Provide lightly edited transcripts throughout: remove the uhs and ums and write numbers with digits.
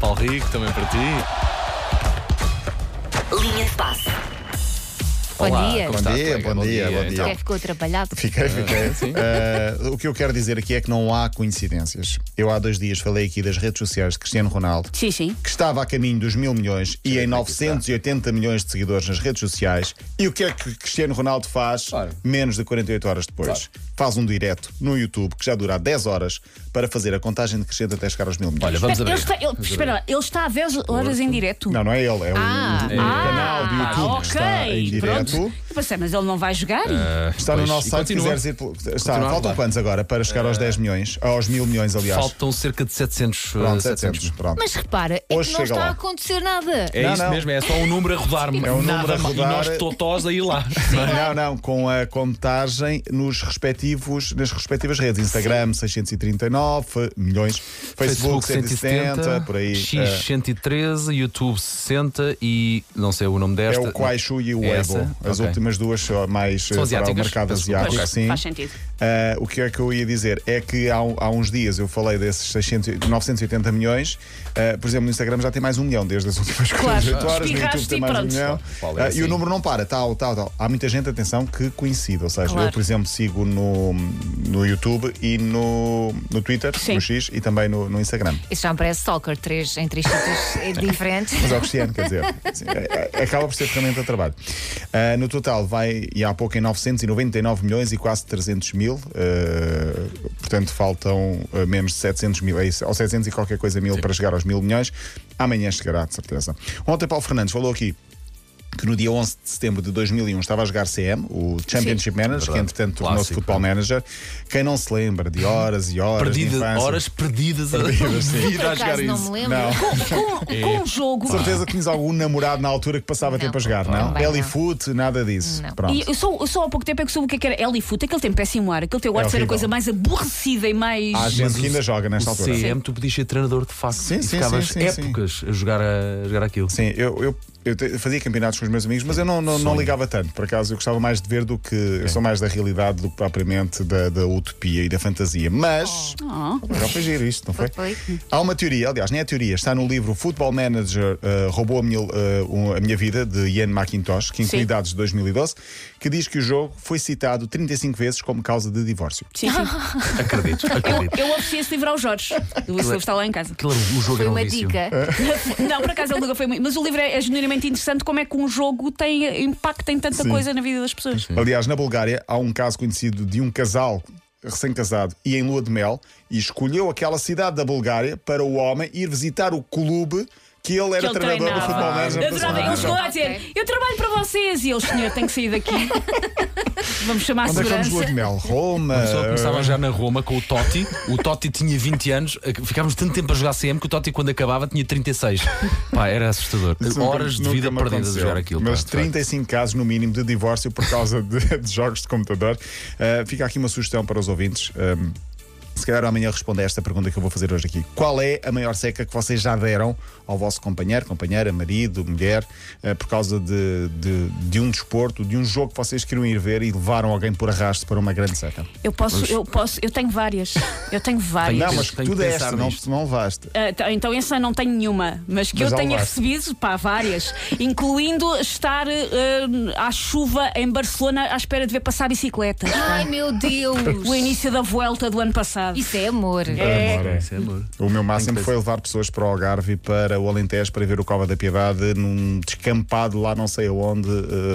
Paulo Rico, também para ti. Linha de passe. Bom dia. Como estás, colega? Bom dia. Até ficou atrapalhado. Fiquei. O que eu quero dizer aqui é que não há coincidências. Eu há 2 dias falei aqui das redes sociais de Cristiano Ronaldo, Sim. que estava a caminho dos 1.000 milhões e em 980 milhões de seguidores nas redes sociais. E o que é que Cristiano Ronaldo faz menos de 48 horas depois? Faz um direto no YouTube que já dura 10 horas para fazer a contagem decrescente até chegar aos 1.000 milhões. Olha, vamos abrir. Espera lá, ele está há 10 horas em direto. Não é ele, é o canal do YouTube que está em direto. Pronto. Eu pensei, mas ele não vai jogar? Está no nosso site, se quiseres ir. Faltam quantos agora para chegar aos 10 milhões? Aos 1.000 milhões, aliás. Faltam cerca de 700. Pronto, 700. Pronto. Mas repara, é Hoje que não chega está lá. a acontecer nada. É Não, isso não. mesmo, é só um número a rodar-me. É um número a rodar. E nós totós a ir lá. Não, com a contagem nas respectivas redes. Instagram 639 milhões, Facebook 170, por aí. X 113, YouTube 60 e não sei o nome É desta. o Kuaishu e o Essa? Weibo. As Ok. últimas duas são mais para o asiáticas? mercado asiático. Ok. Sim. Faz sentido. O que é que eu ia dizer? É que há uns dias eu falei desses 980 milhões. Por exemplo, no Instagram já tem mais 1 milhão desde as últimas 48 horas. No YouTube tem mais 1 milhão. Assim. E o número não para, tal. Há muita gente, atenção, que coincide. Ou seja, Claro. eu, por exemplo, sigo no YouTube e no Twitter, Sim. no X e também no Instagram. Isso já me parece stalker, em 3 sítios diferentes. Mas ao Cristiano, quer dizer, assim, acaba por ser ferramenta de trabalho. No total vai, e há pouco, em 999 milhões e quase 300 mil. Portanto, faltam menos de 700 mil, é isso, ou 700 e qualquer coisa mil para chegar aos 1.000 milhões. Amanhã chegará, de certeza. Ontem, Paulo Fernandes falou aqui que no dia 11 de setembro de 2001 estava a jogar CM, o Championship Manager, que entretanto tornou-se Clássico. Football Manager. Quem não se lembra de horas e horas de infância, Horas perdidas a Perdidas, sim. vida a Por jogar acaso não isso. me lembro. Não. Com um jogo. de certeza que tinhas algum namorado na altura que passava Não. tempo a jogar, não? Também não. Elifoot, nada disso. Não. Pronto. E eu só há pouco tempo é que soube o que era Elifoot. Aquele tem péssimo ar. Aquele teu ar de ser a horrível. coisa mais aborrecida e mais. Há gente que ainda joga nesta O altura. CM, tu podias ser treinador de facto. Sim, e sim, ficavas sim, sim, épocas a jogar aquilo. Sim, eu fazia campeonatos com os meus amigos, mas eu não ligava tanto. Por acaso, eu gostava mais de ver do que. Eu sou mais da realidade do que propriamente da utopia e da fantasia. Mas. Já foi giro isto, não foi? Foi. Há uma teoria, aliás, nem é teoria, está no livro Football Manager Roubou a Minha Vida, de Ian McIntosh, que inclui Sim. dados de 2012, que diz que o jogo foi citado 35 vezes como causa de divórcio. Sim. Acredito. Eu ofereci esse livro ao Jorge. O livro está lá em casa. O jogo Foi era um uma vício. dica. Não, por acaso ele nunca foi muito. Mas o livro é genuinamente interessante como é que um jogo tem impacto em tanta Sim. coisa na vida das pessoas. Aliás, na Bulgária há um caso conhecido de um casal recém-casado e em lua de mel e escolheu aquela cidade da Bulgária para o homem ir visitar o clube que ele era Que ele treinador do treinava. Football Manager. Eu adorava. Ele chegou lá a dizer: Eu trabalho para vocês. E ele, senhor, tem que sair daqui. Vamos chamar a Onde é que vamos segurança. lua de mel? Roma. Só começava já na Roma com o Totti. O Totti tinha 20 anos. Ficávamos tanto tempo a jogar CM que o Totti, quando acabava, tinha 36. Pá, era assustador. Isso nunca- Horas de nunca vida me perdidas a aconteceu. jogar aquilo. Mas pá, de facto. 35 casos no mínimo de divórcio por causa de jogos de computador. Fica aqui uma sugestão para os ouvintes. Se calhar amanhã responde a esta pergunta que eu vou fazer hoje aqui. Qual é a maior seca que vocês já deram ao vosso companheiro, companheira, marido, mulher, por causa de um desporto, de um jogo que vocês queriam ir ver e levaram alguém por arrasto para uma grande seca? Eu tenho várias. Eu tenho várias. Não, mas tenho tu que pensar deste, nisto. não levaste. Então essa não tenho nenhuma, mas que Mas eu já tenha levaste. recebido, várias, incluindo estar à chuva em Barcelona à espera de ver passar bicicletas. Ai meu Deus! O início da Vuelta do ano passado. Isso é amor. Isso é amor. O meu máximo Tem que foi levar pessoas para o Algarve e para o Alentejo para ver o Cova da Piedade num descampado lá não sei aonde,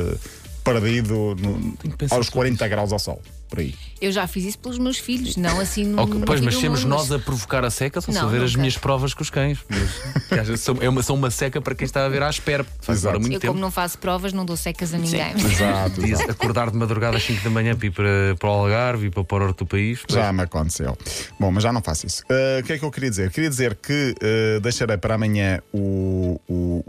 perdido Tenho que pensar aos sobre 40 graus ao sol. Por aí. Eu já fiz isso pelos meus filhos, não assim no. Pois, mas no- temos nós a provocar a seca, só se Não, ver as nunca. minhas provas com os cães. Mas, são uma seca para quem está a ver à espera. Faz Exato. agora muito Eu, tempo. como não faço provas, não dou secas a ninguém. Exato. Dias acordar de madrugada às 5 da manhã para ir para o Algarve e para o norte do país. Já me aconteceu. Bom, mas já não faço isso. O que é que eu queria dizer? Queria dizer que deixarei para amanhã o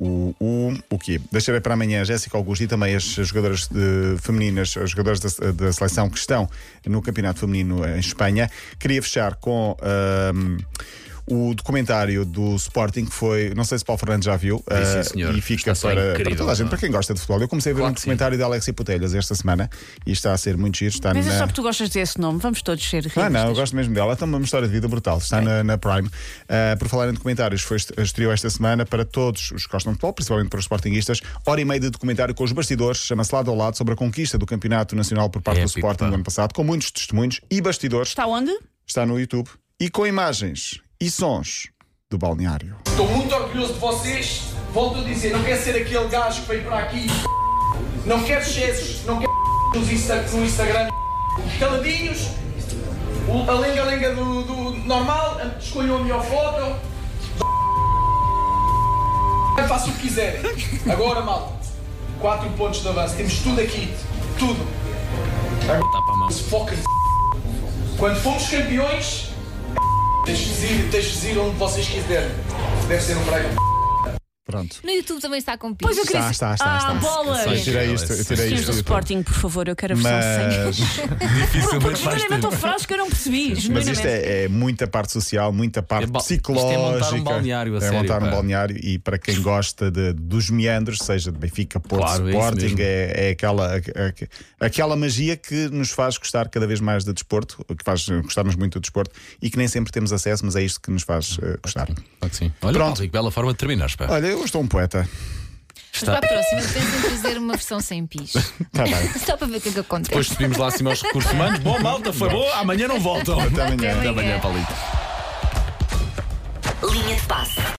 quê? Deixarei para amanhã a Jéssica Augusto e também as jogadoras femininas, as jogadoras da seleção que estão no Campeonato Feminino em Espanha. Queria fechar com o documentário do Sporting, que foi, não sei se Paulo Fernandes já viu, Sim, senhor. e fica Está para incrível, toda a gente, não é? para quem gosta de futebol. Eu comecei a ver Claro um que sim. documentário de Alexis Putelhas esta semana e está a ser muito giro. Está Mas é na... só porque tu gostas desse nome, vamos todos ser realistas. Não, eu gosto mesmo dela. Então, uma história de vida brutal. Está na Prime. Por falar em documentários, estreou esta semana para todos os que gostam de futebol, principalmente para os sportinguistas. Hora e meia de documentário com os bastidores, chama-se Lado ao Lado, sobre a conquista do Campeonato Nacional por parte do Épico, Sporting pá. no ano passado, com muitos testemunhos e bastidores. Está onde? Está no YouTube. E com imagens e sons do balneário. Estou muito orgulhoso de vocês. Volto a dizer, não quero ser aquele gajo que veio para aqui. Não quero excessos, não quero no Instagram. Caladinhos, a lenga-lenga do normal, escolham a melhor foto. Façam o que quiserem. Agora, malta, 4 pontos de avanço. Temos tudo aqui. Tudo. Tá para a mão. Foquem-se. Quando fomos campeões, deixe-vos ir onde vocês quiserem. Deve ser um brega. Pronto. No YouTube também está com Pois eu pisos. queria Está. bolas! Eu tirei isto Senhores do do YouTube. Sporting, por favor, eu quero a versão Mas, sem. Dificilmente Porque vais inventam ter. frases que eu não percebi. mas genuinamente. isto é muita parte social, muita parte Isto é psicológica. montar um balneário, a É sério, montar um pá. balneário e para quem gosta dos meandros, seja de Benfica, Porto, Claro, é isso Sporting, mesmo. é aquela magia que nos faz gostar cada vez mais de desporto, que faz gostarmos muito do desporto e que nem sempre temos acesso, mas é isto que nos faz gostar. Claro que sim. Olha, Pronto. Paulo, que bela forma de terminar, pá. Olha, eu estou um poeta. Mas para a próxima, pensem em trazer uma versão sem pis. Está bem. Só para ver o que é que acontece. Depois subimos lá acima aos recursos humanos. Bom, malta, foi bom. Amanhã não voltam. Até amanhã. Até amanhã, Paulito. Linha de passe.